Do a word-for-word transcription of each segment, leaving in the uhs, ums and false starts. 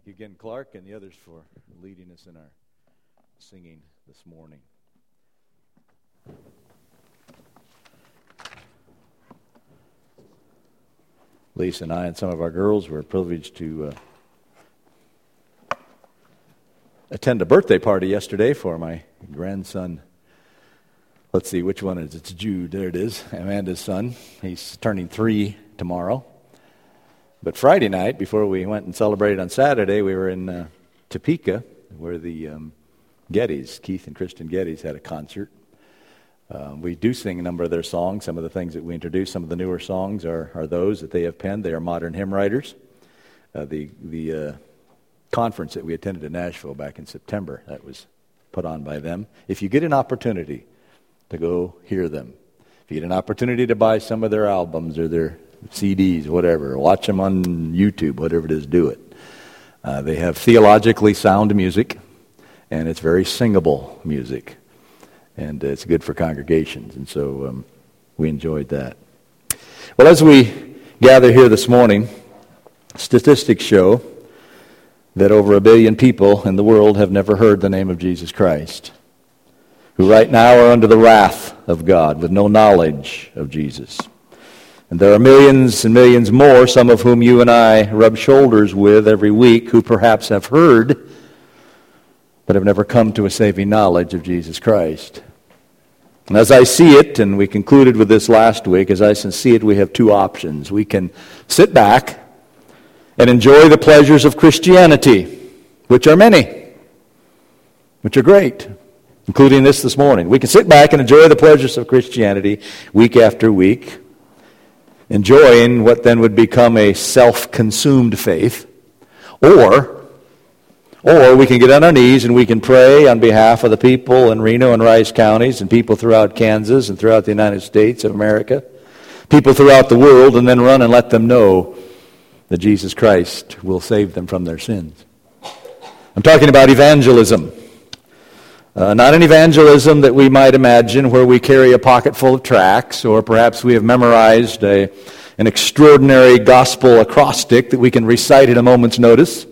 Thank you again, Clark, and the others for leading us in our singing this morning. Lisa and I and some of our girls were privileged to uh, attend a birthday party yesterday for my grandson. Let's see, which one is it? It's Jude. There it is, Amanda's son. He's turning three tomorrow. But Friday night, before we went and celebrated on Saturday, we were in uh, Topeka, where the um, Gettys, Keith and Kristen Gettys, had a concert. Uh, we do sing a number of their songs. Some of the things that we introduce, some of the newer songs are, are those that they have penned. They are modern hymn writers. Uh, the the uh, conference that we attended in Nashville back in September, that was put on by them. If you get an opportunity to go hear them, if you get an opportunity to buy some of their albums or their C Ds, whatever, watch them on YouTube, whatever it is, do it. Uh, they have theologically sound music, and it's very singable music, and it's good for congregations, and so um, we enjoyed that. Well, as we gather here this morning, statistics show that over a billion people in the world have never heard the name of Jesus Christ, who right now are under the wrath of God with no knowledge of Jesus. And there are millions and millions more, some of whom you and I rub shoulders with every week, who perhaps have heard, but have never come to a saving knowledge of Jesus Christ. And as I see it, and we concluded with this last week, as I see it, we have two options. We can sit back and enjoy the pleasures of Christianity, which are many, which are great, including this this morning. We can sit back and enjoy the pleasures of Christianity week after week, enjoying what then would become a self-consumed faith, or or we can get on our knees and we can pray on behalf of the people in Reno and Rice counties and people throughout Kansas and throughout the United States of America, people throughout the world, and then run and let them know that Jesus Christ will save them from their sins. I'm talking about evangelism. Uh, not an evangelism that we might imagine where we carry a pocket full of tracts, or perhaps we have memorized a, an extraordinary gospel acrostic that we can recite at a moment's notice,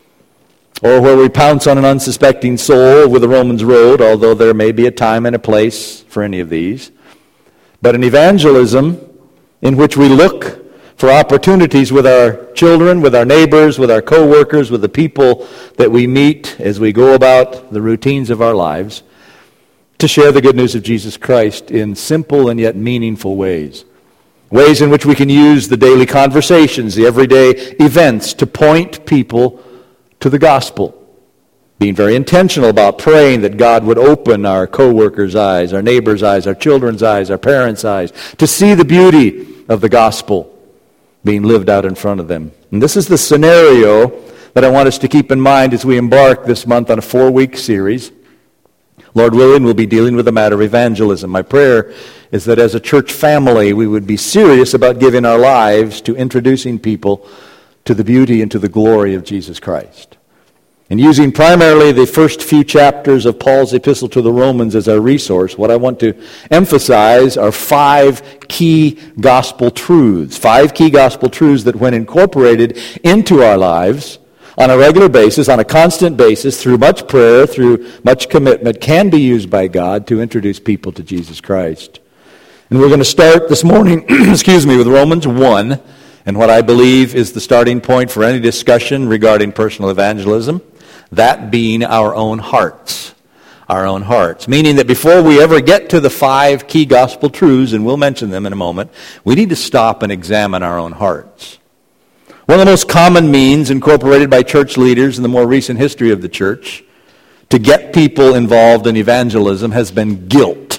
or where we pounce on an unsuspecting soul with a Romans road, although there may be a time and a place for any of these. But an evangelism in which we look for opportunities with our children, with our neighbors, with our co-workers, with the people that we meet as we go about the routines of our lives, to share the good news of Jesus Christ in simple and yet meaningful ways. Ways in which we can use the daily conversations, the everyday events, to point people to the gospel. Being very intentional about praying that God would open our co-workers' eyes, our neighbors' eyes, our children's eyes, our parents' eyes, to see the beauty of the gospel being lived out in front of them. And this is the scenario that I want us to keep in mind as we embark this month on a four-week series. Lord willing, we'll be dealing with the matter of evangelism. My prayer is that as a church family, we would be serious about giving our lives to introducing people to the beauty and to the glory of Jesus Christ. And using primarily the first few chapters of Paul's epistle to the Romans as our resource, what I want to emphasize are five key gospel truths. Five key gospel truths that when incorporated into our lives on a regular basis, on a constant basis, through much prayer, through much commitment, can be used by God to introduce people to Jesus Christ. And we're going to start this morning, excuse me, with Romans one, and what I believe is the starting point for any discussion regarding personal evangelism. That being our own hearts. Our own hearts. Meaning that before we ever get to the five key gospel truths, and we'll mention them in a moment, we need to stop and examine our own hearts. One of the most common means incorporated by church leaders in the more recent history of the church to get people involved in evangelism has been guilt.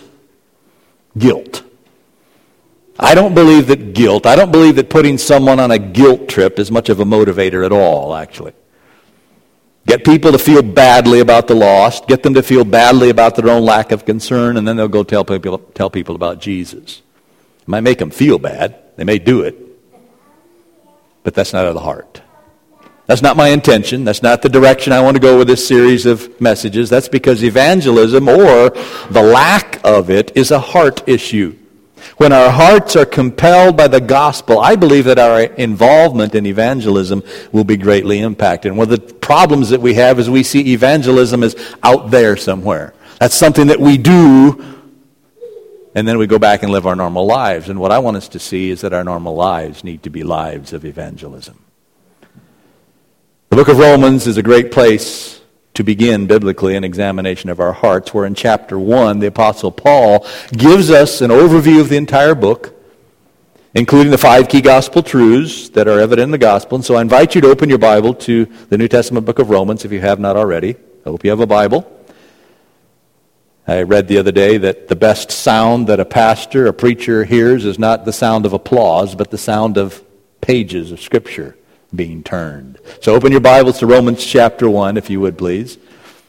Guilt. I don't believe that guilt, I don't believe that putting someone on a guilt trip is much of a motivator at all, actually. Get people to feel badly about the lost, get them to feel badly about their own lack of concern, and then they'll go tell people, tell people about Jesus. It might make them feel bad. They may do it. But that's not of the heart. That's not my intention. That's not the direction I want to go with this series of messages. That's because evangelism, or the lack of it, is a heart issue. When our hearts are compelled by the gospel, I believe that our involvement in evangelism will be greatly impacted. And one of the problems that we have is we see evangelism as out there somewhere. That's something that we do, and then we go back and live our normal lives. And what I want us to see is that our normal lives need to be lives of evangelism. The book of Romans is a great place to begin biblically an examination of our hearts, where in chapter one, the Apostle Paul gives us an overview of the entire book, including the five key gospel truths that are evident in the gospel. And so I invite you to open your Bible to the New Testament book of Romans if you have not already. I hope you have a Bible. I read the other day that the best sound that a pastor, a preacher hears is not the sound of applause, but the sound of pages of Scripture being turned. So open your Bibles to Romans chapter one, if you would, please.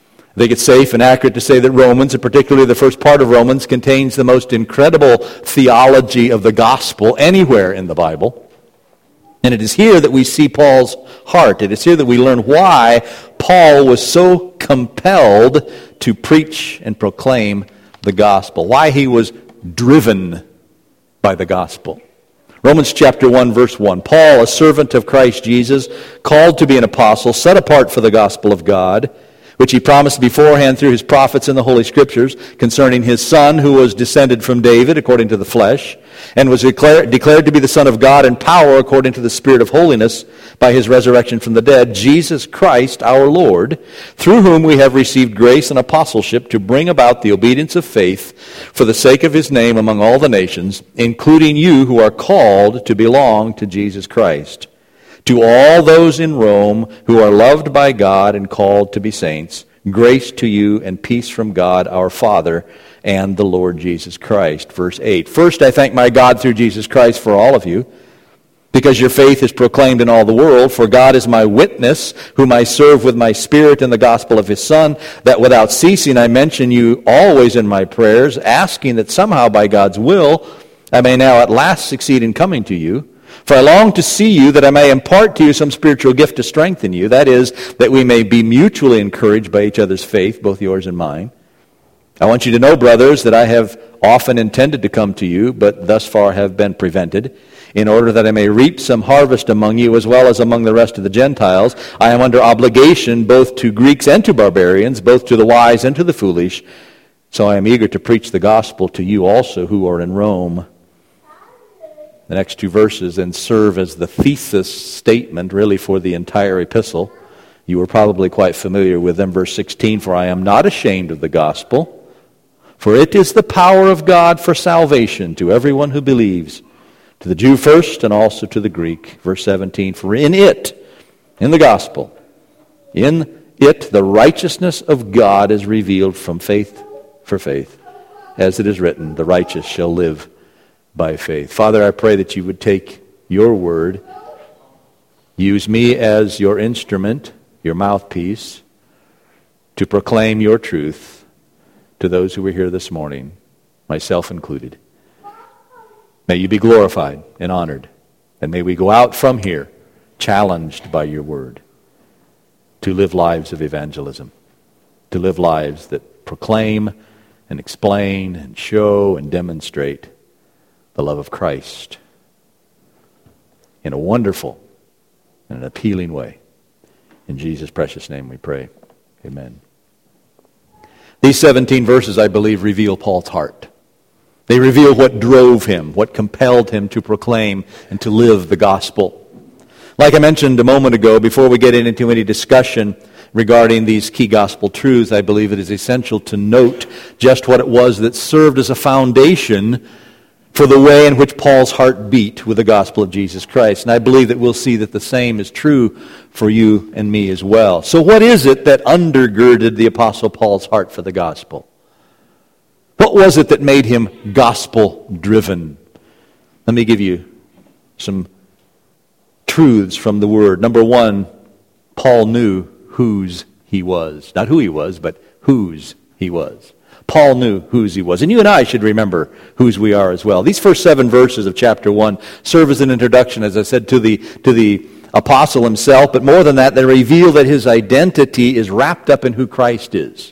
I think it's safe and accurate to say that Romans, and particularly the first part of Romans, contains the most incredible theology of the gospel anywhere in the Bible. And it is here that we see Paul's heart. It is here that we learn why Paul was so compelled to preach and proclaim the gospel, why he was driven by the gospel. Romans chapter one, verse one. Paul, a servant of Christ Jesus, called to be an apostle, set apart for the gospel of God, which he promised beforehand through his prophets in the Holy Scriptures, concerning his Son, who was descended from David according to the flesh, and was declared, declared to be the Son of God in power according to the Spirit of holiness by his resurrection from the dead, Jesus Christ our Lord, through whom we have received grace and apostleship to bring about the obedience of faith for the sake of his name among all the nations, including you who are called to belong to Jesus Christ. To all those in Rome who are loved by God and called to be saints, grace to you and peace from God our Father and the Lord Jesus Christ. Verse eight. First, I thank my God through Jesus Christ for all of you, because your faith is proclaimed in all the world. For God is my witness, whom I serve with my spirit in the gospel of his Son, that without ceasing I mention you always in my prayers, asking that somehow by God's will I may now at last succeed in coming to you. For I long to see you, that I may impart to you some spiritual gift to strengthen you. That is, that we may be mutually encouraged by each other's faith, both yours and mine. I want you to know, brothers, that I have often intended to come to you, but thus far have been prevented, in order that I may reap some harvest among you, as well as among the rest of the Gentiles. I am under obligation both to Greeks and to barbarians, both to the wise and to the foolish. So I am eager to preach the gospel to you also who are in Rome. The next two verses then serve as the thesis statement, really, for the entire epistle. You are probably quite familiar with them. Verse sixteen, for I am not ashamed of the gospel, for it is the power of God for salvation to everyone who believes, to the Jew first and also to the Greek. Verse seventeen, for in it, in the gospel, in it the righteousness of God is revealed from faith for faith. As it is written, the righteous shall live by faith. Father, I pray that you would take your word, use me as your instrument, your mouthpiece, to proclaim your truth to those who are here this morning, myself included. May you be glorified and honored, and may we go out from here challenged by your word to live lives of evangelism, to live lives that proclaim and explain and show and demonstrate the love of Christ in a wonderful and an appealing way. In Jesus' precious name we pray. Amen. These seventeen verses, I believe, reveal Paul's heart. They reveal what drove him, what compelled him to proclaim and to live the gospel. Like I mentioned a moment ago, before we get into any discussion regarding these key gospel truths, I believe it is essential to note just what it was that served as a foundation for the way in which Paul's heart beat with the gospel of Jesus Christ. And I believe that we'll see that the same is true for you and me as well. So what is it that undergirded the Apostle Paul's heart for the gospel? What was it that made him gospel-driven? Let me give you some truths from the Word. Number one, Paul knew whose he was. Not who he was, but whose he was. Paul knew whose he was. And you and I should remember whose we are as well. These first seven verses of chapter one serve as an introduction, as I said, to the to the apostle himself. But more than that, they reveal that his identity is wrapped up in who Christ is.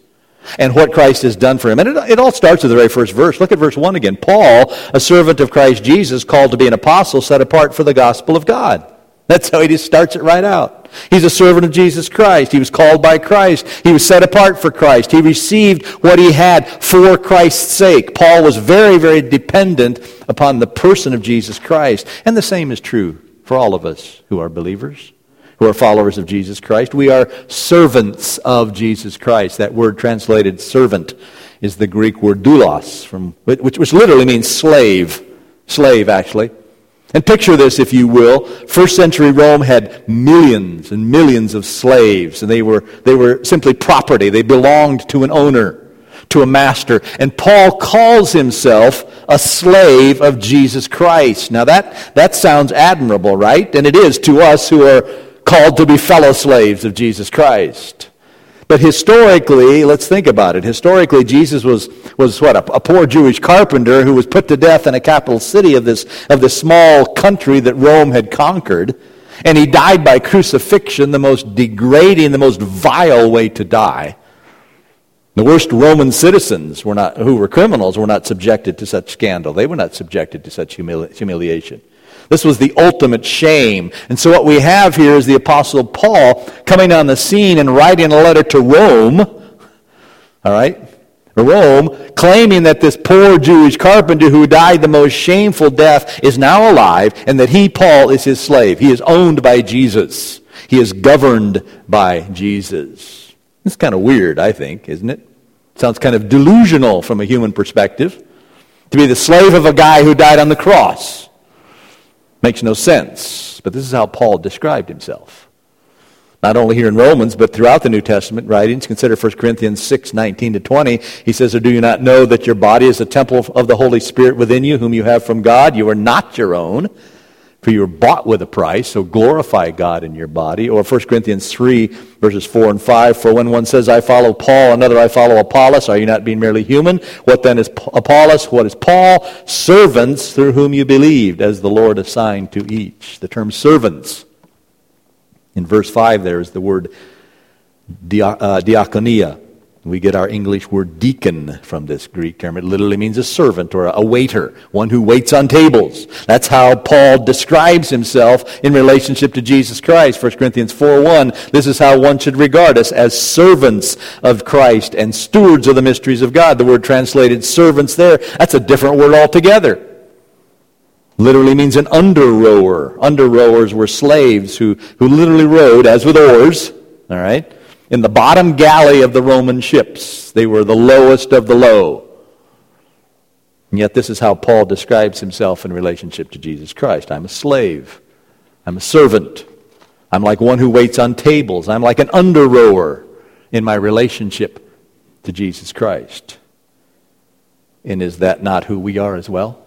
and what Christ has done for him. And it, it all starts with the very first verse. Look at verse one again. Paul, a servant of Christ Jesus, called to be an apostle, set apart for the gospel of God. That's how he just starts it right out. He's a servant of Jesus Christ. He was called by Christ. He was set apart for Christ. He received what he had for Christ's sake. Paul was very, very dependent upon the person of Jesus Christ. And the same is true for all of us who are believers, who are followers of Jesus Christ. We are servants of Jesus Christ. That word translated servant is the Greek word doulos, from, which, which literally means slave. Slave, actually. And picture this, if you will. First century Rome had millions and millions of slaves, and they were they were simply property. They belonged to an owner, to a master. And Paul calls himself a slave of Jesus Christ. Now that, that sounds admirable, right? And it is to us who are called to be fellow slaves of Jesus Christ. But historically, let's think about it. Historically, Jesus was, was what, a, a poor Jewish carpenter who was put to death in a capital city of this, of this small country that Rome had conquered. And he died by crucifixion, the most degrading, the most vile way to die. The worst Roman citizens were not, who were criminals were not subjected to such scandal. They were not subjected to such humili- humiliation. This was the ultimate shame. And so what we have here is the Apostle Paul coming on the scene and writing a letter to Rome, all right, Rome, claiming that this poor Jewish carpenter who died the most shameful death is now alive, and that he, Paul, is his slave. He is owned by Jesus. He is governed by Jesus. It's kind of weird, I think, isn't it? Sounds kind of delusional from a human perspective, to be the slave of a guy who died on the cross. Makes no sense. But this is how Paul described himself. Not only here in Romans, but throughout the New Testament writings. Consider First Corinthians six, nineteen to twenty. He says, "Or do you not know that your body is a temple of the Holy Spirit within you, whom you have from God? You are not your own, for you were bought with a price, so glorify God in your body." Or First Corinthians three, verses four and five, "For when one says, I follow Paul, another, I follow Apollos, are you not being merely human? What then is Apollos? What is Paul? Servants through whom you believed, as the Lord assigned to each." The term servants. In verse five there is the word dia- uh, diakonia. We get our English word deacon from this Greek term. It literally means a servant or a waiter, one who waits on tables. That's how Paul describes himself in relationship to Jesus Christ. First Corinthians four one, this is how one should regard us, as servants of Christ and stewards of the mysteries of God. The word translated servants there, that's a different word altogether. Literally means an under-rower. Under-rowers were slaves who, who literally rowed, as with oars, all right, in the bottom galley of the Roman ships. They were the lowest of the low. And yet this is how Paul describes himself in relationship to Jesus Christ. I'm a slave. I'm a servant. I'm like one who waits on tables. I'm like an under-rower in my relationship to Jesus Christ. And is that not who we are as well?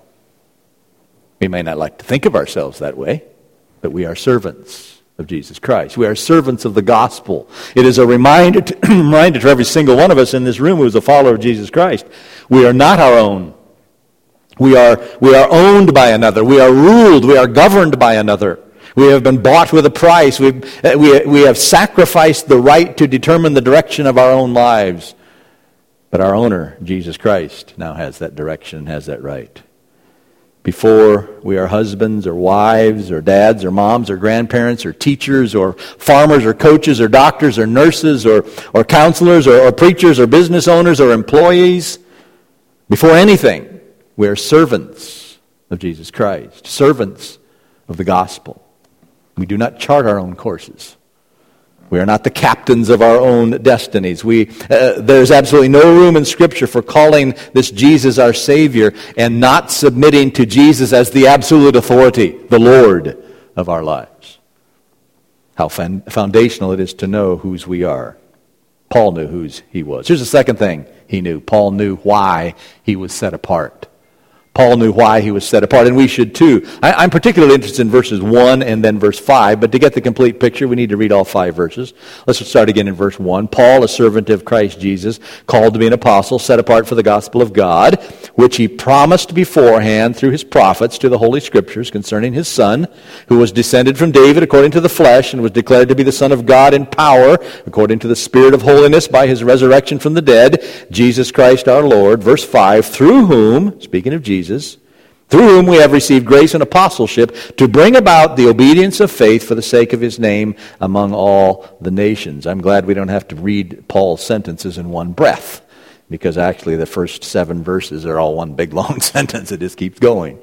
We may not like to think of ourselves that way, but we are servants of Jesus Christ. We are servants of the gospel. It is a reminder to, reminder to every single one of us in this room who is a follower of Jesus Christ. We are not our own. We are, we are owned by another. We are ruled. We are governed by another. We have been bought with a price. We've, we, we have sacrificed the right to determine the direction of our own lives. But our owner, Jesus Christ, now has that direction, has that right. Before we are husbands or wives or dads or moms or grandparents or teachers or farmers or coaches or doctors or nurses or, or counselors or, or preachers or business owners or employees, before anything, we are servants of Jesus Christ, servants of the gospel. We do not chart our own courses. We are not the captains of our own destinies. We, uh, there's absolutely no room in Scripture for calling this Jesus our Savior and not submitting to Jesus as the absolute authority, the Lord of our lives. How fan- foundational it is to know whose we are. Paul knew whose he was. Here's the second thing he knew. Paul knew why he was set apart. Paul knew why he was set apart, and we should too. I, I'm particularly interested in verses one and then verse five, but to get the complete picture, we need to read all five verses. Let's start again in verse one. Paul, a servant of Christ Jesus, called to be an apostle, set apart for the gospel of God, which he promised beforehand through his prophets to the Holy Scriptures concerning his Son, who was descended from David according to the flesh, and was declared to be the Son of God in power, according to the Spirit of holiness by his resurrection from the dead, Jesus Christ our Lord. Verse five, through whom, speaking of Jesus, through whom we have received grace and apostleship to bring about the obedience of faith for the sake of his name among all the nations. I'm glad we don't have to read Paul's sentences in one breath, because actually the first seven verses are all one big long sentence. It just keeps going.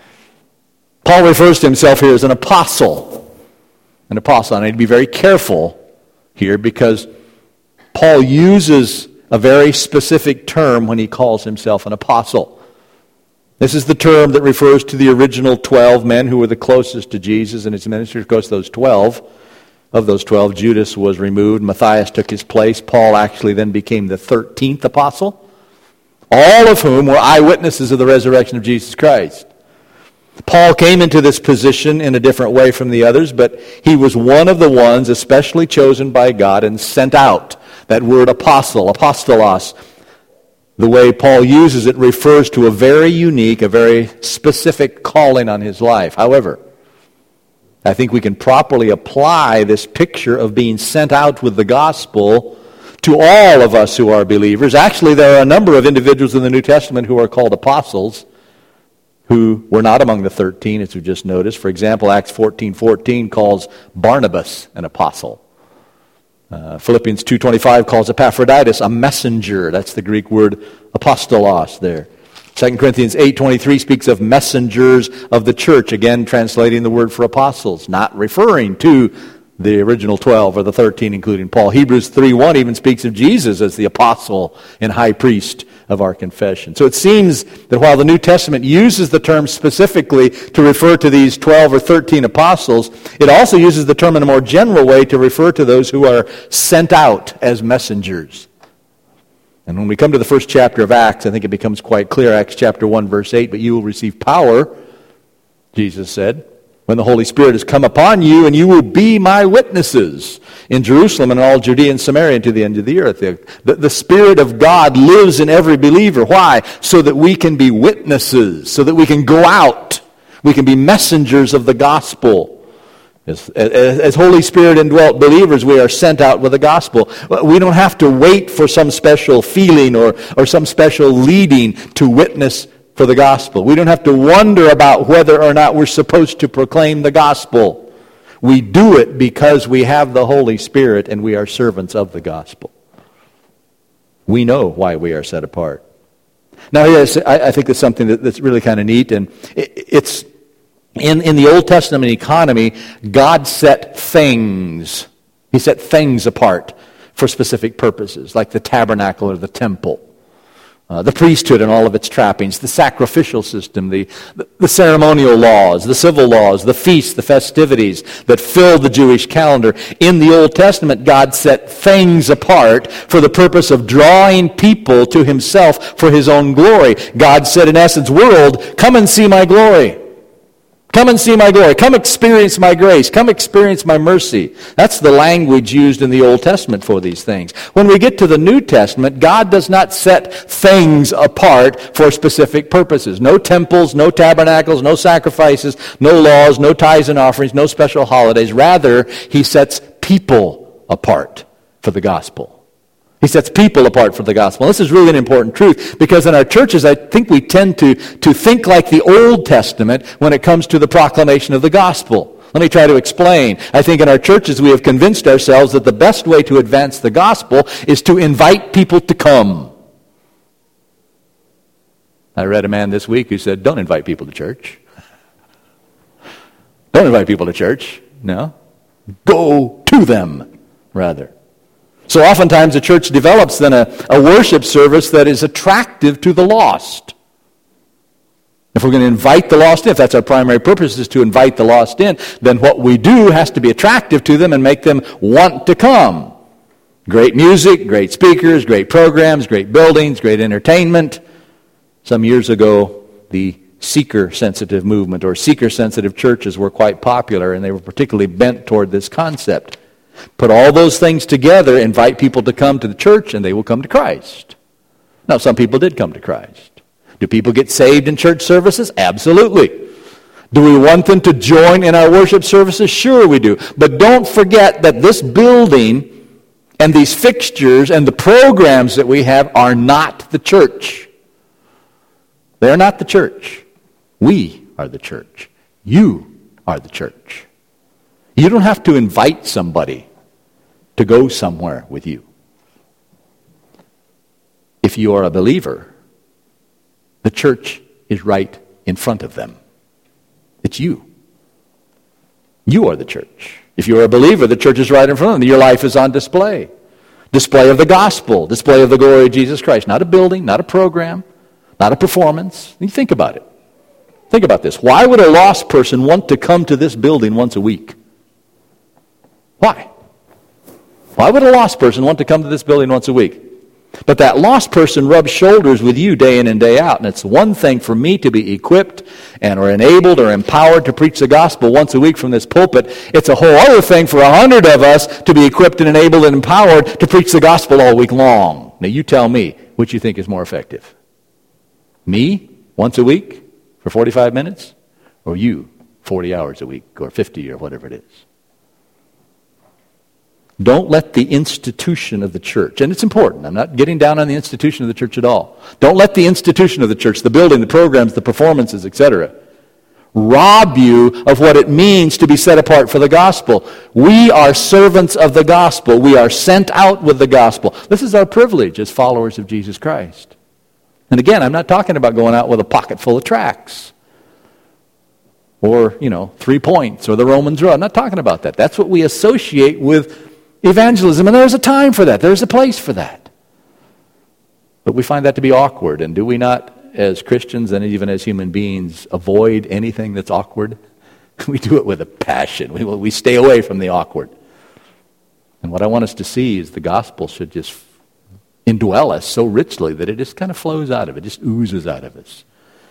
Paul refers to himself here as an apostle. An apostle. And I need to be very careful here, because Paul uses a very specific term when he calls himself an apostle. This is the term that refers to the original twelve men who were the closest to Jesus and his ministry. Of course, those twelve, of those twelve, Judas was removed. Matthias took his place. Paul actually then became the thirteenth apostle, all of whom were eyewitnesses of the resurrection of Jesus Christ. Paul came into this position in a different way from the others, but he was one of the ones especially chosen by God and sent out. That word apostle, apostolos, the way Paul uses it refers to a very unique, a very specific calling on his life. However, I think we can properly apply this picture of being sent out with the gospel to all of us who are believers. Actually, there are a number of individuals in the New Testament who are called apostles who were not among the thirteen, as we just noticed. For example, Acts fourteen fourteen calls Barnabas an apostle. Uh, Philippians two twenty-five calls Epaphroditus a messenger. That's the Greek word apostolos there. Second Corinthians eight twenty-three speaks of messengers of the church, again translating the word for apostles, not referring to the original twelve or the thirteen, including Paul. Hebrews three one even speaks of Jesus as the apostle and high priest of our confession. So it seems that while the New Testament uses the term specifically to refer to these twelve or thirteen apostles, it also uses the term in a more general way to refer to those who are sent out as messengers. And when we come to the first chapter of Acts, I think it becomes quite clear. Acts chapter one, verse eight, but you will receive power, Jesus said, when the Holy Spirit has come upon you, and you will be my witnesses in Jerusalem and all Judea and Samaria and to the end of the earth. The, the, the Spirit of God lives in every believer. Why? So that we can be witnesses, so that we can go out. We can be messengers of the gospel. As, as, as Holy Spirit indwelt believers, we are sent out with the gospel. We don't have to wait for some special feeling or, or some special leading to witness for the gospel. We don't have to wonder about whether or not we're supposed to proclaim the gospel. We do it because we have the Holy Spirit and we are servants of the gospel. We know why we are set apart. Now, yes, I, I think that's something that, that's really kind of neat, and it, it's in, in the Old Testament economy, God set things. He set things apart for specific purposes, like the tabernacle or the temple. Uh, the priesthood and all of its trappings, the sacrificial system, the, the, the ceremonial laws, the civil laws, the feasts, the festivities that filled the Jewish calendar. In the Old Testament, God set things apart for the purpose of drawing people to himself for his own glory. God said, in essence, world, come and see my glory. Come and see my glory. Come experience my grace. Come experience my mercy. That's the language used in the Old Testament for these things. When we get to the New Testament, God does not set things apart for specific purposes. No temples, no tabernacles, no sacrifices, no laws, no tithes and offerings, no special holidays. Rather, he sets people apart for the gospel. He sets people apart for the gospel. And this is really an important truth, because in our churches, I think we tend to, to think like the Old Testament when it comes to the proclamation of the gospel. Let me try to explain. I think in our churches we have convinced ourselves that the best way to advance the gospel is to invite people to come. I read a man this week who said, don't invite people to church. Don't invite people to church. No. Go to them, rather. So oftentimes the church develops then a, a worship service that is attractive to the lost. If we're going to invite the lost in, if that's our primary purpose is to invite the lost in, then what we do has to be attractive to them and make them want to come. Great music, great speakers, great programs, great buildings, great entertainment. Some years ago, the seeker-sensitive movement, or seeker-sensitive churches were quite popular, and they were particularly bent toward this concept. Put all those things together, invite people to come to the church, and they will come to Christ. Now, some people did come to Christ. Do people get saved in church services? Absolutely. Do we want them to join in our worship services? Sure we do. But don't forget that this building and these fixtures and the programs that we have are not the church. They're not the church. We are the church. You are the church. You don't have to invite somebody to go somewhere with you. If you are a believer, the church is right in front of them. It's you. You are the church. If you're a believer, the church is right in front of them. Your life is on display. Display of the gospel. Display of the glory of Jesus Christ. Not a building, not a program, not a performance. You think about it. Think about this. Why would a lost person want to come to this building once a week? Why? Why would a lost person want to come to this building once a week? But that lost person rubs shoulders with you day in and day out. And it's one thing for me to be equipped and or enabled or empowered to preach the gospel once a week from this pulpit. It's a whole other thing for a hundred of us to be equipped and enabled and empowered to preach the gospel all week long. Now you tell me which you think is more effective. Me, once a week for forty-five minutes? Or you, forty hours a week or fifty or whatever it is? Don't let the institution of the church, and it's important, I'm not getting down on the institution of the church at all. Don't let the institution of the church, the building, the programs, the performances, et cetera, rob you of what it means to be set apart for the gospel. We are servants of the gospel. We are sent out with the gospel. This is our privilege as followers of Jesus Christ. And again, I'm not talking about going out with a pocket full of tracts or, you know, three points or the Romans Road. I'm not talking about that. That's what we associate with evangelism, and there's a time for that. There's a place for that. But we find that to be awkward, and do we not, as Christians and even as human beings, avoid anything that's awkward? We do it with a passion. We, we stay away from the awkward. And what I want us to see is the gospel should just indwell us so richly that it just kind of flows out of it, just oozes out of us.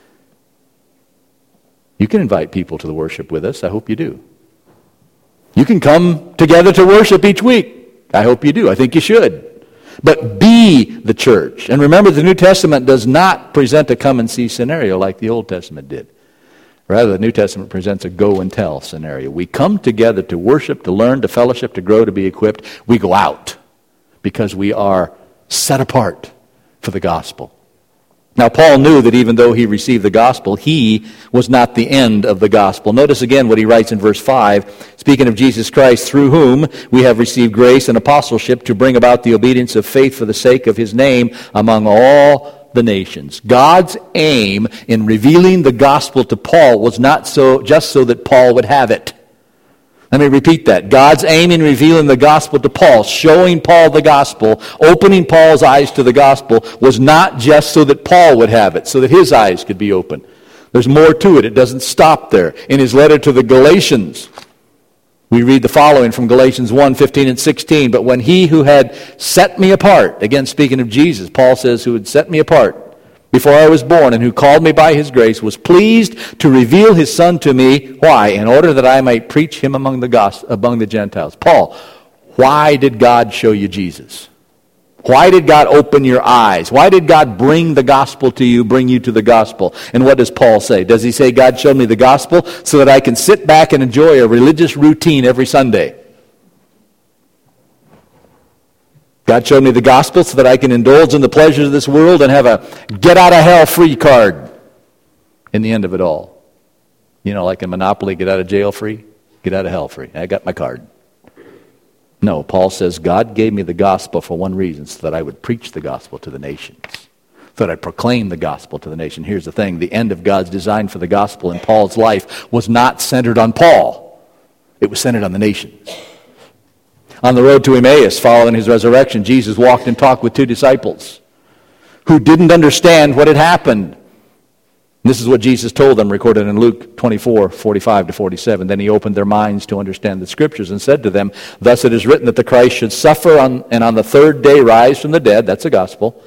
You can invite people to the worship with us. I hope you do. You can come together to worship each week. I hope you do. I think you should. But be the church. And remember, the New Testament does not present a come and see scenario like the Old Testament did. Rather, the New Testament presents a go and tell scenario. We come together to worship, to learn, to fellowship, to grow, to be equipped. We go out because we are set apart for the gospel. Now, Paul knew that even though he received the gospel, he was not the end of the gospel. Notice again what he writes in verse five, speaking of Jesus Christ, through whom we have received grace and apostleship to bring about the obedience of faith for the sake of his name among all the nations. God's aim in revealing the gospel to Paul was not so just so that Paul would have it. Let me repeat that. God's aim in revealing the gospel to Paul, showing Paul the gospel, opening Paul's eyes to the gospel, was not just so that Paul would have it, so that his eyes could be open. There's more to it. It doesn't stop there. In his letter to the Galatians, we read the following from Galatians one, fifteen and sixteen. But when he who had set me apart, again speaking of Jesus, Paul says, who had set me apart before I was born, and who called me by his grace, was pleased to reveal his Son to me. Why? In order that I might preach him among the gospel, among the Gentiles. Paul, why did God show you Jesus? Why did God open your eyes? Why did God bring the gospel to you, bring you to the gospel? And what does Paul say? Does he say, God showed me the gospel so that I can sit back and enjoy a religious routine every Sunday? God showed me the gospel so that I can indulge in the pleasures of this world and have a get-out-of-hell-free card in the end of it all. You know, like in Monopoly, get out of jail free, get out of hell free. I got my card. No, Paul says, God gave me the gospel for one reason, so that I would preach the gospel to the nations, so that I proclaim the gospel to the nation. Here's the thing, the end of God's design for the gospel in Paul's life was not centered on Paul. It was centered on the nations. On the road to Emmaus, following his resurrection, Jesus walked and talked with two disciples who didn't understand what had happened. This is what Jesus told them, recorded in Luke twenty-four, forty-five to forty-seven. Then he opened their minds to understand the Scriptures and said to them, thus it is written that the Christ should suffer on, and on the third day rise from the dead, that's the gospel,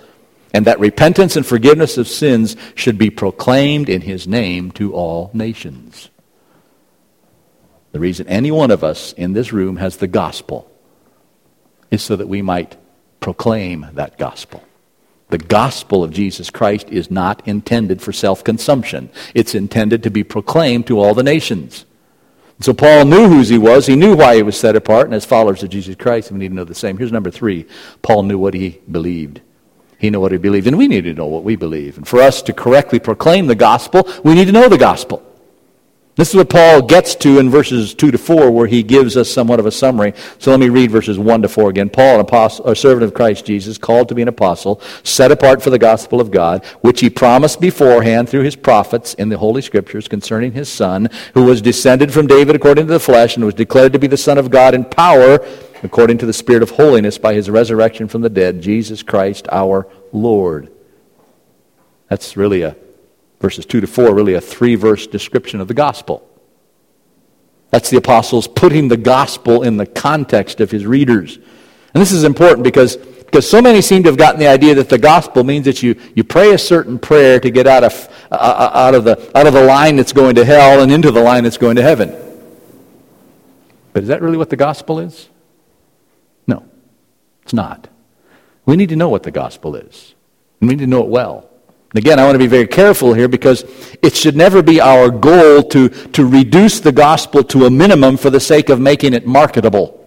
and that repentance and forgiveness of sins should be proclaimed in his name to all nations. The reason any one of us in this room has the gospel is so that we might proclaim that gospel. The gospel of Jesus Christ is not intended for self-consumption. It's intended to be proclaimed to all the nations. So Paul knew who he was. He knew why he was set apart. And as followers of Jesus Christ, we need to know the same. Here's number three. Paul knew what he believed. He knew what he believed. And we need to know what we believe. And for us to correctly proclaim the gospel, we need to know the gospel. This is what Paul gets to in verses two to four, where he gives us somewhat of a summary. So let me read verses one to four again. Paul, an apostle, a servant of Christ Jesus, called to be an apostle, set apart for the gospel of God, which he promised beforehand through his prophets in the Holy Scriptures concerning his Son, who was descended from David according to the flesh, and was declared to be the Son of God in power, according to the Spirit of holiness, by his resurrection from the dead, Jesus Christ our Lord. That's really a Verses two to four, really a three-verse description of the gospel. That's the apostles putting the gospel in the context of his readers. And this is important because, because so many seem to have gotten the idea that the gospel means that you, you pray a certain prayer to get out of, uh, out, of the, out of the line that's going to hell and into the line that's going to heaven. But is that really what the gospel is? No, it's not. We need to know what the gospel is. We need to know it well. Again, I want to be very careful here because it should never be our goal to, to reduce the gospel to a minimum for the sake of making it marketable.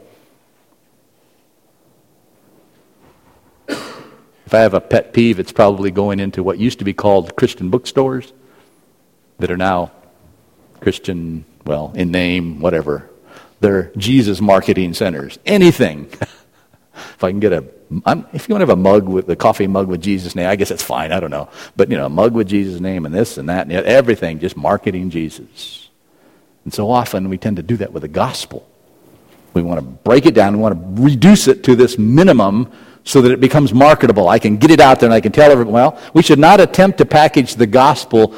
If I have a pet peeve, it's probably going into what used to be called Christian bookstores that are now Christian, well, in name, whatever. They're Jesus marketing centers. Anything. If I can get a, I'm, if you want to have a mug with the coffee mug with Jesus' name, I guess that's fine. I don't know, but you know, a mug with Jesus' name and this and that and everything, just marketing Jesus. And so often we tend to do that with the gospel. We want to break it down. We want to reduce it to this minimum so that it becomes marketable. I can get it out there and I can tell everyone. Well, we should not attempt to package the gospel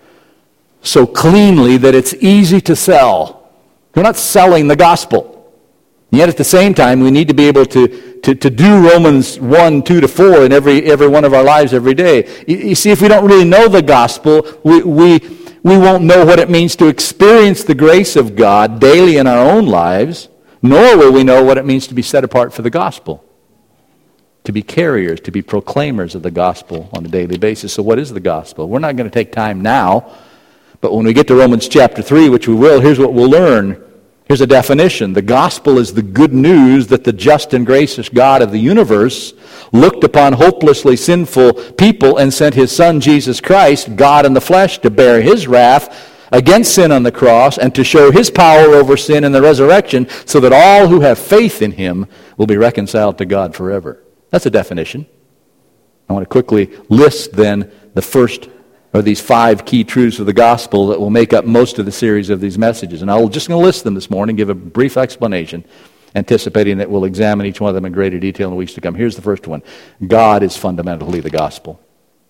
so cleanly that it's easy to sell. We're not selling the gospel. Yet at the same time, we need to be able to, to, to do Romans one, two to four in every every one of our lives every day. You, you see, if we don't really know the gospel, we, we, we won't know what it means to experience the grace of God daily in our own lives, nor will we know what it means to be set apart for the gospel, to be carriers, to be proclaimers of the gospel on a daily basis. So what is the gospel? We're not going to take time now, but when we get to Romans chapter three, which we will, here's what we'll learn. Here's a definition. The gospel is the good news that the just and gracious God of the universe looked upon hopelessly sinful people and sent his Son, Jesus Christ, God in the flesh, to bear his wrath against sin on the cross and to show his power over sin in the resurrection so that all who have faith in him will be reconciled to God forever. That's a definition. I want to quickly list then the first or these five key truths of the gospel that will make up most of the series of these messages. And I'm just going to list them this morning, give a brief explanation, anticipating that we'll examine each one of them in greater detail in the weeks to come. Here's the first one. God is fundamentally the gospel.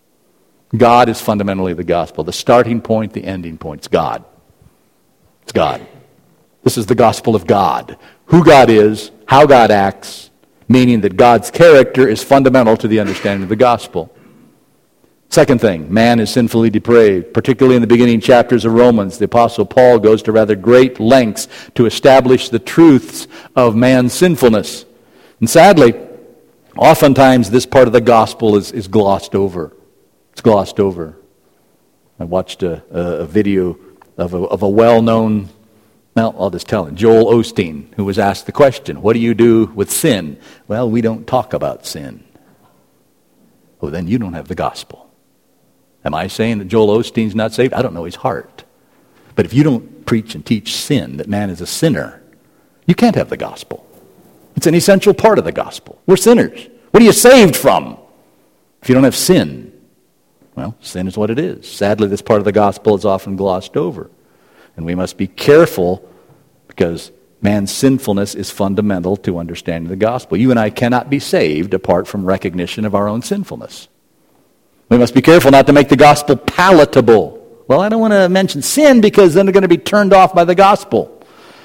God is fundamentally the gospel. The starting point, the ending point. It's God. It's God. This is the gospel of God. Who God is, how God acts, meaning that God's character is fundamental to the understanding of the gospel. Second thing, man is sinfully depraved. Particularly in the beginning chapters of Romans, the Apostle Paul goes to rather great lengths to establish the truths of man's sinfulness. And sadly, oftentimes this part of the gospel is, is glossed over. It's glossed over. I watched a, a video of a, of a well-known, well, I'll just tell it, Joel Osteen, who was asked the question, what do you do with sin? Well, we don't talk about sin. Well, then you don't have the gospel. Am I saying that Joel Osteen's not saved? I don't know his heart. But if you don't preach and teach sin, that man is a sinner, you can't have the gospel. It's an essential part of the gospel. We're sinners. What are you saved from if you don't have sin? Well, sin is what it is. Sadly, this part of the gospel is often glossed over. And we must be careful because man's sinfulness is fundamental to understanding the gospel. You and I cannot be saved apart from recognition of our own sinfulness. We must be careful not to make the gospel palatable. Well, I don't want to mention sin because then they're going to be turned off by the gospel.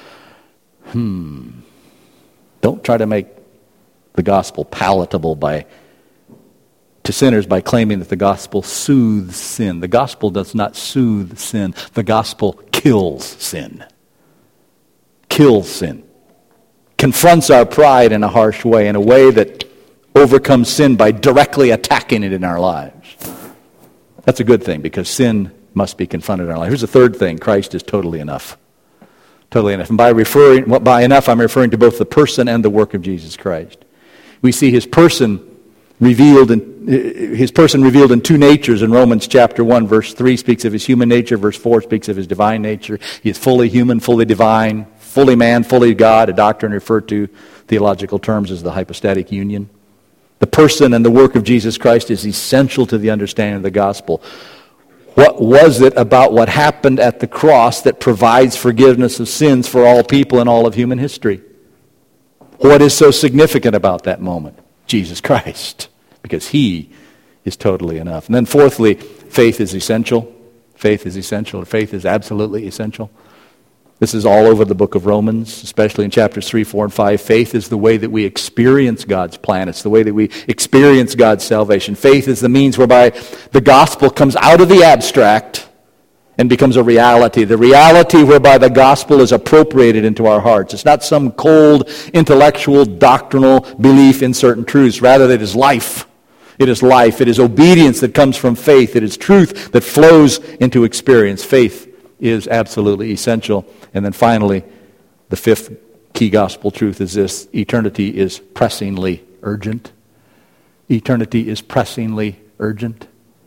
Hmm. Don't try to make the gospel palatable by to sinners by claiming that the gospel soothes sin. The gospel does not soothe sin. The gospel kills sin. Kills sin. Confronts our pride in a harsh way, in a way that overcomes sin by directly attacking it in our lives. That's a good thing, because sin must be confronted in our life. Here's the third thing. Christ is totally enough. Totally enough. And by referring, by enough, I'm referring to both the person and the work of Jesus Christ. We see his person revealed in his person revealed in two natures in Romans chapter one. Verse three speaks of his human nature. Verse four speaks of his divine nature. He is fully human, fully divine, fully man, fully God, a doctrine referred to theological terms as the hypostatic union. The person and the work of Jesus Christ is essential to the understanding of the gospel. What was it about what happened at the cross that provides forgiveness of sins for all people in all of human history? What is so significant about that moment? Jesus Christ, because he is totally enough. And then fourthly, faith is essential. Faith is essential. Faith is absolutely essential. This is all over the book of Romans, especially in chapters three, four, and five. Faith is the way that we experience God's plan. It's the way that we experience God's salvation. Faith is the means whereby the gospel comes out of the abstract and becomes a reality. The reality whereby the gospel is appropriated into our hearts. It's not some cold, intellectual, doctrinal belief in certain truths. Rather, it is life. It is life. It is obedience that comes from faith. It is truth that flows into experience. Faith is absolutely essential. And then finally, the fifth key gospel truth is this: eternity is pressingly urgent. Eternity is pressingly urgent.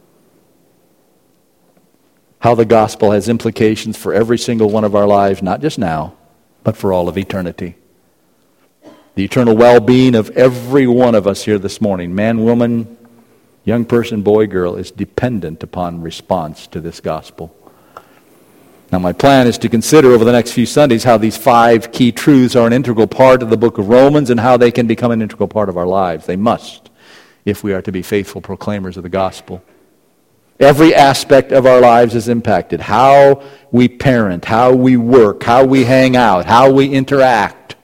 How the gospel has implications for every single one of our lives, not just now, but for all of eternity. The eternal well-being of every one of us here this morning, man, woman, young person, boy, girl, is dependent upon response to this gospel. Now, my plan is to consider over the next few Sundays how these five key truths are an integral part of the book of Romans and how they can become an integral part of our lives. They must, if we are to be faithful proclaimers of the gospel. Every aspect of our lives is impacted. How we parent, how we work, how we hang out, how we interact.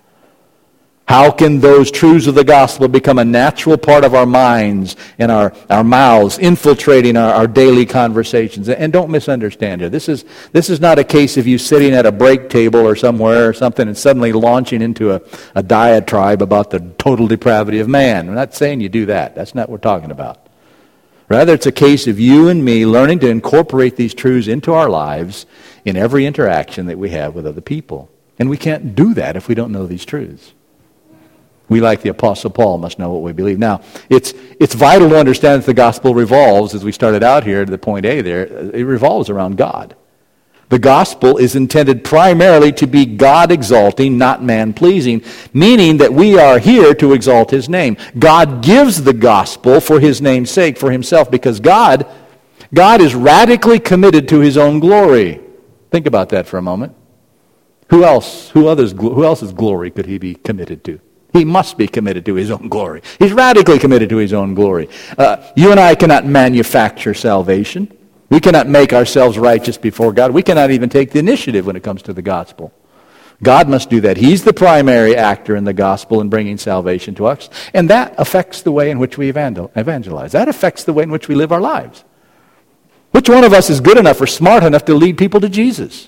How can those truths of the gospel become a natural part of our minds and our, our mouths, infiltrating our, our daily conversations? And don't misunderstand here. This is, this is not a case of you sitting at a break table or somewhere or something and suddenly launching into a, a diatribe about the total depravity of man. I'm not saying you do that. That's not what we're talking about. Rather, it's a case of you and me learning to incorporate these truths into our lives in every interaction that we have with other people. And we can't do that if we don't know these truths. We, like the Apostle Paul, must know what we believe. Now, it's it's vital to understand that the gospel revolves, as we started out here to the point A there, it revolves around God. The gospel is intended primarily to be God-exalting, not man-pleasing, meaning that we are here to exalt his name. God gives the gospel for his name's sake, for himself, because God, God is radically committed to his own glory. Think about that for a moment. Who else, who others, who else's glory could he be committed to? He must be committed to his own glory. He's radically committed to his own glory. Uh, you and I cannot manufacture salvation. We cannot make ourselves righteous before God. We cannot even take the initiative when it comes to the gospel. God must do that. He's the primary actor in the gospel in bringing salvation to us. And that affects the way in which we evangelize. That affects the way in which we live our lives. Which one of us is good enough or smart enough to lead people to Jesus?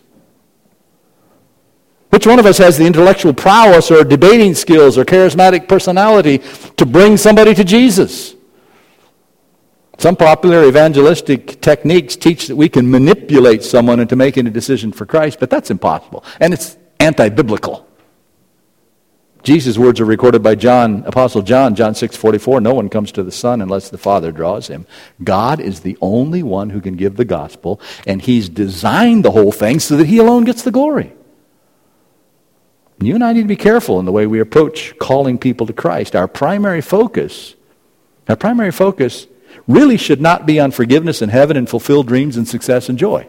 Which one of us has the intellectual prowess or debating skills or charismatic personality to bring somebody to Jesus? Some popular evangelistic techniques teach that we can manipulate someone into making a decision for Christ, but that's impossible. And it's anti-biblical. Jesus' words are recorded by John, Apostle John, John six forty-four. No one comes to the Son unless the Father draws him. God is the only one who can give the gospel, and he's designed the whole thing so that he alone gets the glory. You and I need to be careful in the way we approach calling people to Christ. Our primary focus, our primary focus really should not be on forgiveness and heaven and fulfilled dreams and success and joy.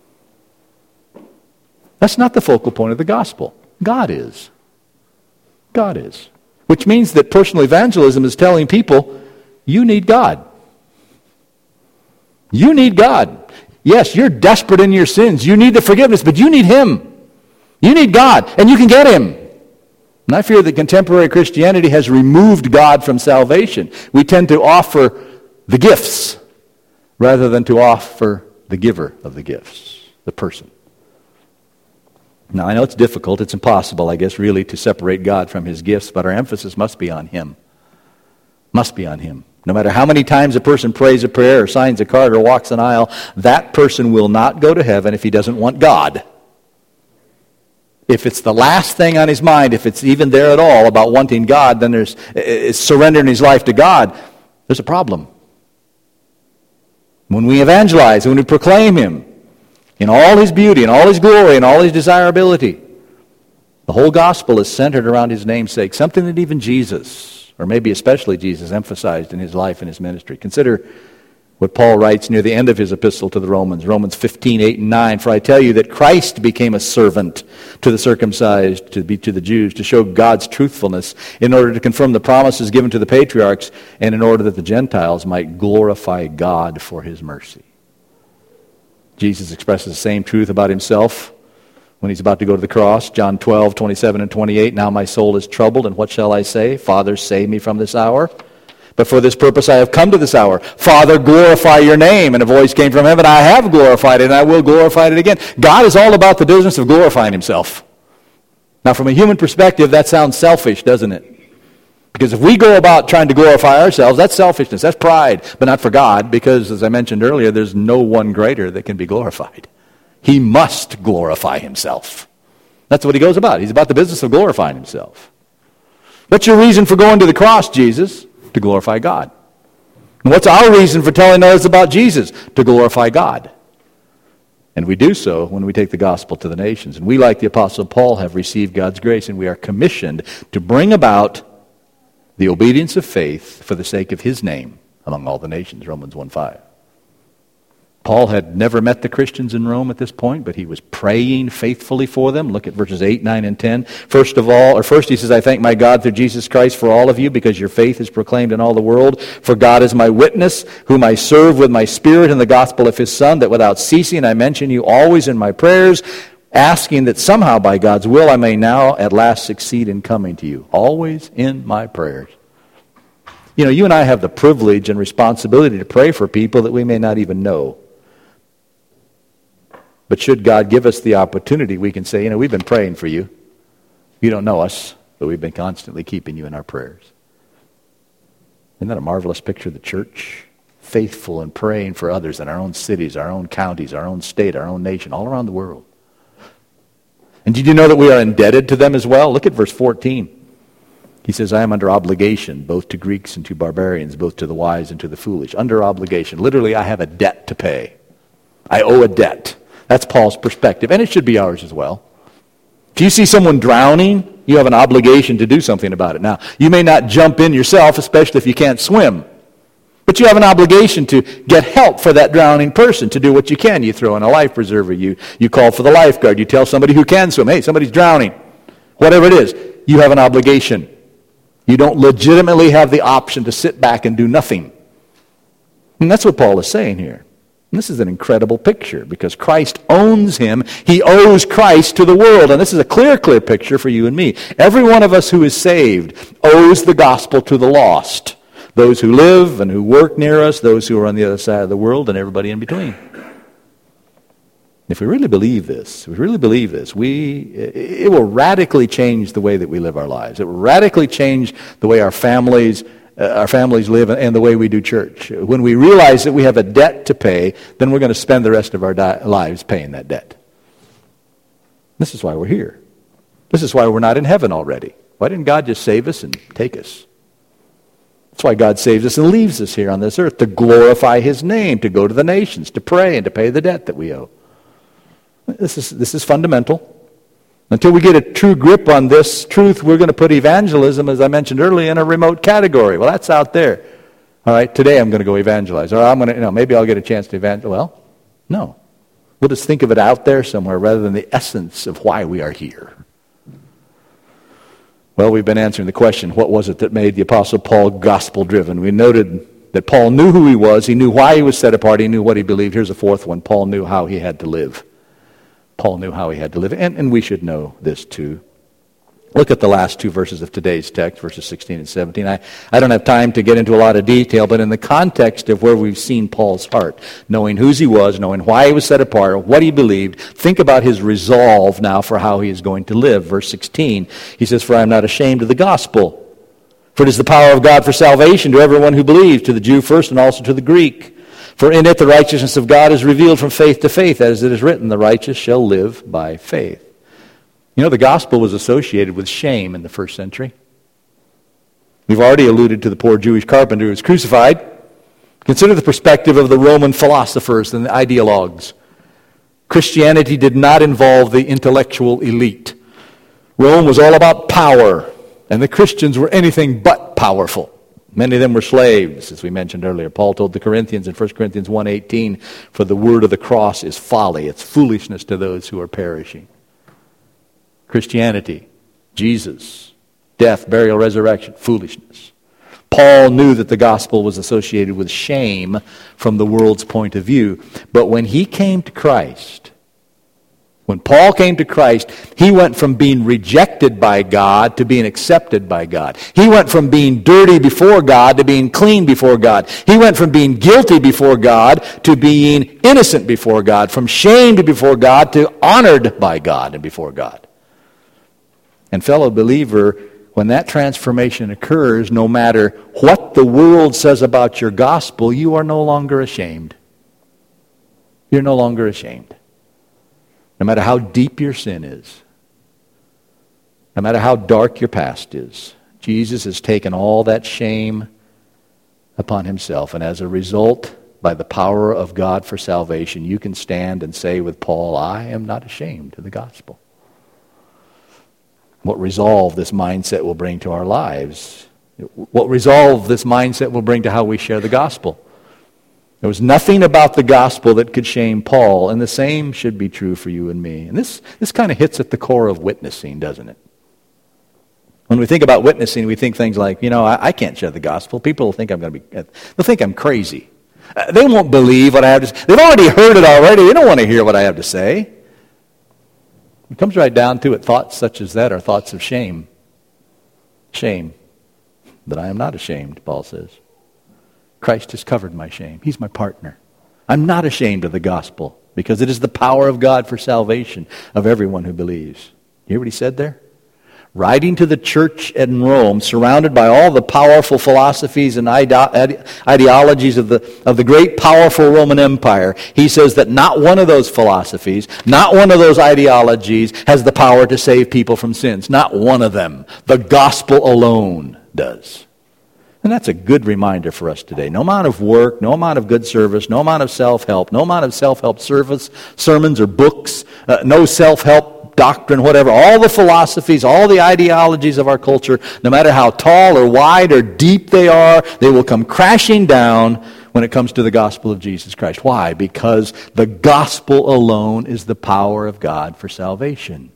That's not the focal point of the gospel. God is. God is. Which means that personal evangelism is telling people, you need God. You need God. Yes, you're desperate in your sins. You need the forgiveness, but you need him. You need God, and you can get him. And I fear that contemporary Christianity has removed God from salvation. We tend to offer the gifts rather than to offer the giver of the gifts, the person. Now, I know it's difficult, it's impossible, I guess, really, to separate God from his gifts, but our emphasis must be on him. Must be on him. No matter how many times a person prays a prayer or signs a card or walks an aisle, that person will not go to heaven if he doesn't want God. If it's the last thing on his mind, if it's even there at all about wanting God, then there's it's surrendering his life to God, there's a problem. When we evangelize, when we proclaim him in all his beauty, and all his glory, and all his desirability, the whole gospel is centered around his namesake, something that even Jesus, or maybe especially Jesus, emphasized in his life and his ministry. Consider what Paul writes near the end of his epistle to the Romans, Romans fifteen, eight and nine. For I tell you that Christ became a servant to the circumcised, to be to the Jews, to show God's truthfulness, in order to confirm the promises given to the patriarchs, and in order that the Gentiles might glorify God for his mercy. Jesus expresses the same truth about himself when he's about to go to the cross. John twelve, twenty-seven and twenty-eight. Now my soul is troubled, and what shall I say? Father, save me from this hour. But for this purpose I have come to this hour. Father, glorify your name. And a voice came from heaven, I have glorified it, and I will glorify it again. God is all about the business of glorifying himself. Now, from a human perspective, that sounds selfish, doesn't it? Because if we go about trying to glorify ourselves, that's selfishness, that's pride, but not for God, because, as I mentioned earlier, there's no one greater that can be glorified. He must glorify himself. That's what he goes about. He's about the business of glorifying himself. What's your reason for going to the cross, Jesus? To glorify God. And what's our reason for telling others about Jesus? To glorify God. And we do so when we take the gospel to the nations. And we, like the Apostle Paul, have received God's grace, and we are commissioned to bring about the obedience of faith for the sake of his name among all the nations, Romans one five. Paul had never met the Christians in Rome at this point, but he was praying faithfully for them. Look at verses eight, nine, and ten. First of all, or first he says, I thank my God through Jesus Christ for all of you, because your faith is proclaimed in all the world. For God is my witness, whom I serve with my spirit in the gospel of his Son, that without ceasing I mention you always in my prayers, asking that somehow by God's will I may now at last succeed in coming to you. Always in my prayers. You know, you and I have the privilege and responsibility to pray for people that we may not even know. But should God give us the opportunity, we can say, you know, we've been praying for you. You don't know us, but we've been constantly keeping you in our prayers. Isn't that a marvelous picture of the church? Faithful and praying for others in our own cities, our own counties, our own state, our own nation, all around the world. And did you know that we are indebted to them as well? Look at verse fourteen. He says, I am under obligation, both to Greeks and to barbarians, both to the wise and to the foolish. Under obligation. Literally, I have a debt to pay. I owe a debt. That's Paul's perspective, and it should be ours as well. If you see someone drowning, you have an obligation to do something about it. Now, you may not jump in yourself, especially if you can't swim, but you have an obligation to get help for that drowning person, to do what you can. You throw in a life preserver, you, you call for the lifeguard, you tell somebody who can swim, hey, somebody's drowning. Whatever it is, you have an obligation. You don't legitimately have the option to sit back and do nothing. And that's what Paul is saying here. And this is an incredible picture because Christ owns him. He owes Christ to the world. And this is a clear, clear picture for you and me. Every one of us who is saved owes the gospel to the lost. Those who live and who work near us, those who are on the other side of the world, and everybody in between. If we really believe this, if we really believe this, we it will radically change the way that we live our lives. It will radically change the way our families Uh, our families live and the way we do church. When we realize that we have a debt to pay, then we're going to spend the rest of our di- lives paying that debt. This is why we're here. This is why we're not in heaven already. Why didn't God just save us and take us? That's why God saves us and leaves us here on this earth, to glorify his name, to go to the nations, to pray, and to pay the debt that we owe. This is, this is fundamental. Until we get a true grip on this truth, we're going to put evangelism, as I mentioned earlier, in a remote category. Well, that's out there. All right, today I'm going to go evangelize. Or I'm going to, you know, maybe I'll get a chance to evangelize. Well, no. We'll just think of it out there somewhere rather than the essence of why we are here. Well, we've been answering the question, what was it that made the Apostle Paul gospel-driven? We noted that Paul knew who he was. He knew why he was set apart. He knew what he believed. Here's a fourth one. Paul knew how he had to live. Paul knew how he had to live, and, and we should know this too. Look at the last two verses of today's text, verses sixteen and seventeen. I, I don't have time to get into a lot of detail, but in the context of where we've seen Paul's heart, knowing whose he was, knowing why he was set apart, what he believed, think about his resolve now for how he is going to live. Verse sixteen, he says, "For I am not ashamed of the gospel, for it is the power of God for salvation to everyone who believes, to the Jew first and also to the Greek. For in it the righteousness of God is revealed from faith to faith, as it is written, the righteous shall live by faith." You know, the gospel was associated with shame in the first century. We've already alluded to the poor Jewish carpenter who was crucified. Consider the perspective of the Roman philosophers and the ideologues. Christianity did not involve the intellectual elite. Rome was all about power, and the Christians were anything but powerful. Many of them were slaves, as we mentioned earlier. Paul told the Corinthians in First Corinthians one eighteen, "For the word of the cross is folly, it's foolishness to those who are perishing." Christianity, Jesus, death, burial, resurrection, foolishness. Paul knew that the gospel was associated with shame from the world's point of view. But when he came to Christ, when Paul came to Christ, he went from being rejected by God to being accepted by God. He went from being dirty before God to being clean before God. He went from being guilty before God to being innocent before God, from shamed before God to honored by God and before God. And fellow believer, when that transformation occurs, no matter what the world says about your gospel, you are no longer ashamed. You're no longer ashamed. No matter how deep your sin is, no matter how dark your past is, Jesus has taken all that shame upon himself. And as a result, by the power of God for salvation, you can stand and say with Paul, "I am not ashamed of the gospel." What resolve this mindset will bring to our lives. What resolve this mindset will bring to how we share the gospel. There was nothing about the gospel that could shame Paul, and the same should be true for you and me. And this, this kind of hits at the core of witnessing, doesn't it? When we think about witnessing, we think things like, you know, I, I can't share the gospel. People will think I'm going to be, they'll think I'm crazy. Uh, they won't believe what I have to say. They've already heard it already. They don't want to hear what I have to say. It comes right down to it. Thoughts such as that are thoughts of shame. Shame. But I am not ashamed, Paul says. Christ has covered my shame. He's my partner. I'm not ashamed of the gospel because it is the power of God for salvation of everyone who believes. You hear what he said there? Writing to the church in Rome, surrounded by all the powerful philosophies and ide- ideologies of the, of the great powerful Roman Empire, he says that not one of those philosophies, not one of those ideologies has the power to save people from sins. Not one of them. The gospel alone does. And that's a good reminder for us today. No amount of work, no amount of good service, no amount of self-help, no amount of self-help service, sermons or books, uh, no self-help doctrine, whatever, all the philosophies, all the ideologies of our culture, no matter how tall or wide or deep they are, they will come crashing down when it comes to the gospel of Jesus Christ. Why? Because the gospel alone is the power of God for salvation.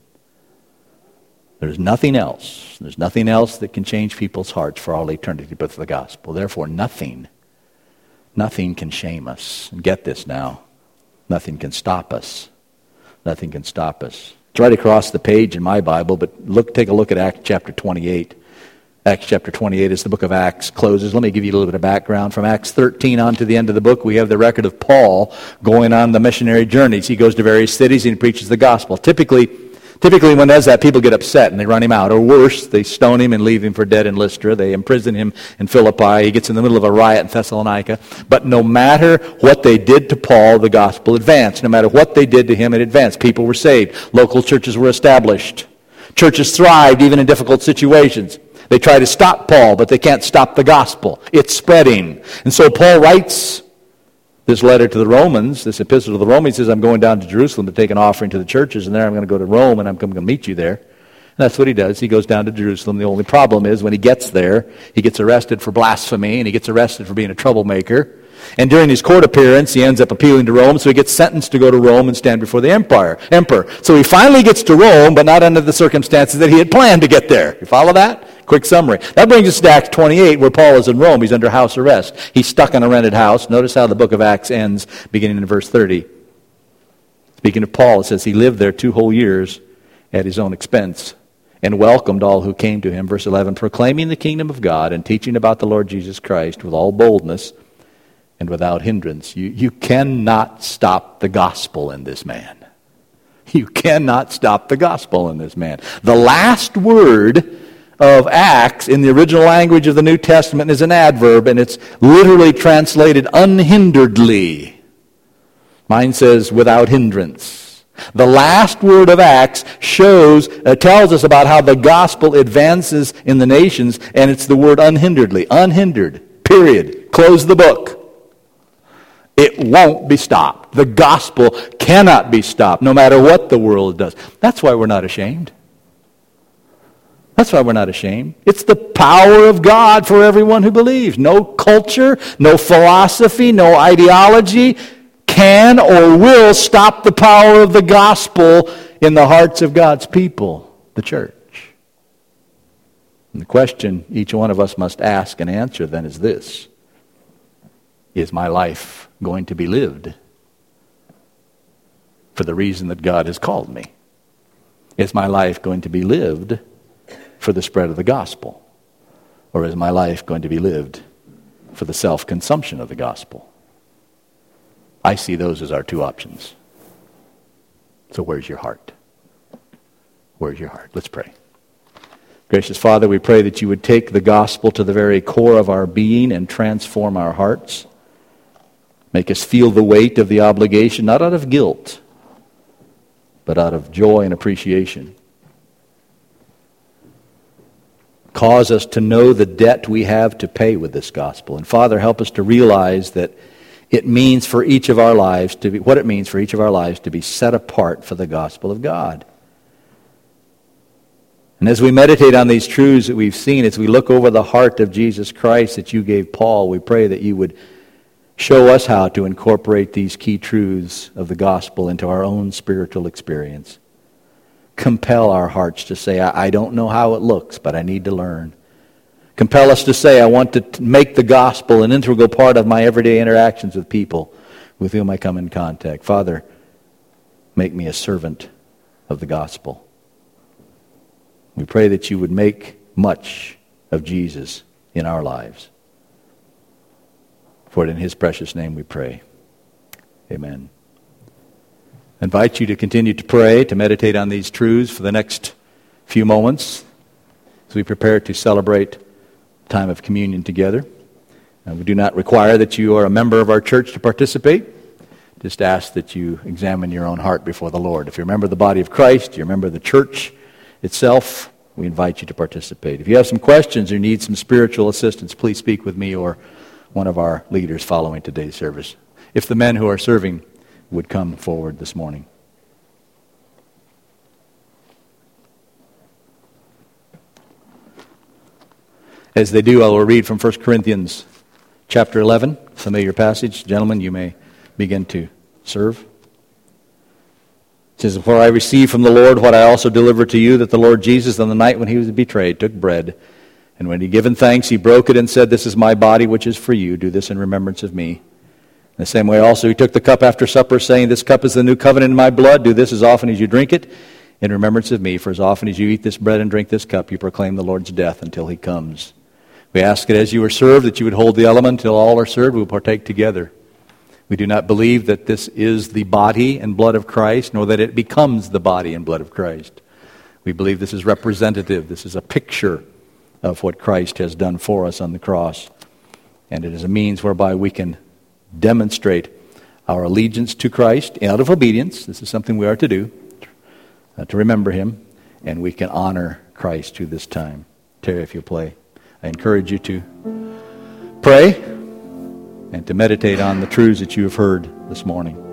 There's nothing else. There's nothing else that can change people's hearts for all eternity but the gospel. Therefore, nothing, nothing can shame us. And get this now, nothing can stop us. Nothing can stop us. It's right across the page in my Bible, but look, take a look at Acts chapter twenty-eight. Acts chapter twenty-eight, as the book of Acts closes. Let me give you a little bit of background. From Acts thirteen on to the end of the book, we have the record of Paul going on the missionary journeys. He goes to various cities and he preaches the gospel. Typically, Typically when does that, people get upset and they run him out. Or worse, they stone him and leave him for dead in Lystra. They imprison him in Philippi. He gets in the middle of a riot in Thessalonica. But no matter what they did to Paul, the gospel advanced. No matter what they did to him, it advanced. People were saved. Local churches were established. Churches thrived even in difficult situations. They try to stop Paul, but they can't stop the gospel. It's spreading. And so Paul writes this letter to the Romans, this epistle to the Romans. He says, I'm going down to Jerusalem to take an offering to the churches, and there I'm going to go to Rome, and I'm going to meet you there. And that's what he does. He goes down to Jerusalem. The only problem is when he gets there, he gets arrested for blasphemy, and he gets arrested for being a troublemaker. And during his court appearance, he ends up appealing to Rome, so he gets sentenced to go to Rome and stand before the empire, emperor. So he finally gets to Rome, but not under the circumstances that he had planned to get there. You follow that? Quick summary. That brings us to Acts twenty-eight, where Paul is in Rome. He's under house arrest. He's stuck in a rented house. Notice how the book of Acts ends, beginning in verse thirty. Speaking of Paul, it says he lived there two whole years at his own expense. and welcomed all who came to him. Verse eleven, proclaiming the kingdom of God and teaching about the Lord Jesus Christ with all boldness and without hindrance. You, you cannot stop the gospel in this man. You cannot stop the gospel in this man. The last word of Acts in the original language of the New Testament is an adverb, and it's literally translated unhinderedly. Mine says without hindrance. The last word of Acts shows, uh, tells us about how the gospel advances in the nations, and it's the word unhinderedly. Unhindered. Period. Close the book. It won't be stopped. The gospel cannot be stopped, no matter what the world does. That's why we're not ashamed. That's why we're not ashamed. It's the power of God for everyone who believes. No culture, no philosophy, no ideology can or will stop the power of the gospel in the hearts of God's people, the church. And the question each one of us must ask and answer then is this: is my life going to be lived for the reason that God has called me? Is my life going to be lived for the spread of the gospel? Or is my life going to be lived for the self-consumption of the gospel? I see those as our two options. So where's your heart? Where's your heart? Let's pray. Gracious Father, we pray that you would take the gospel to the very core of our being and transform our hearts. Make us feel the weight of the obligation, not out of guilt, but out of joy and appreciation. Cause us to know the debt we have to pay with this gospel. And Father, help us to realize that it means for each of our lives to be, what it means for each of our lives to be set apart for the gospel of God. And as we meditate on these truths that we've seen, as we look over the heart of Jesus Christ that you gave Paul, we pray that you would show us how to incorporate these key truths of the gospel into our own spiritual experience. Compel our hearts to say, I, I don't know how it looks, but I need to learn. Compel us to say, I want to make the gospel an integral part of my everyday interactions with people with whom I come in contact. Father, make me a servant of the gospel. We pray that you would make much of Jesus in our lives. For it in his precious name we pray. Amen. I invite you to continue to pray, to meditate on these truths for the next few moments as we prepare to celebrate time of communion together. Uh, we do not require that you are a member of our church to participate. Just ask that you examine your own heart before the Lord. If you're a member of the body of Christ, you're a member of the church itself, we invite you to participate. If you have some questions or need some spiritual assistance, please speak with me or one of our leaders following today's service. If the men who are serving would come forward this morning. As they do, I will read from First Corinthians chapter eleven, familiar passage. Gentlemen, you may begin to serve. It says, for I received from the Lord what I also delivered to you, that the Lord Jesus, on the night when he was betrayed, took bread, and when he had given thanks, he broke it and said, this is my body which is for you. Do this in remembrance of me. In the same way also he took the cup after supper, saying, this cup is the new covenant in my blood. Do this as often as you drink it in remembrance of me. For as often as you eat this bread and drink this cup, you proclaim the Lord's death until he comes. We ask that as you are served, that you would hold the element until all are served. We will partake together. We do not believe that this is the body and blood of Christ, nor that it becomes the body and blood of Christ. We believe this is representative. This is a picture of what Christ has done for us on the cross. And it is a means whereby we can demonstrate our allegiance to Christ out of obedience. This is something we are to do, uh, to remember him. And we can honor Christ through this time. Terry, if you'll play. I encourage you to pray and to meditate on the truths that you have heard this morning.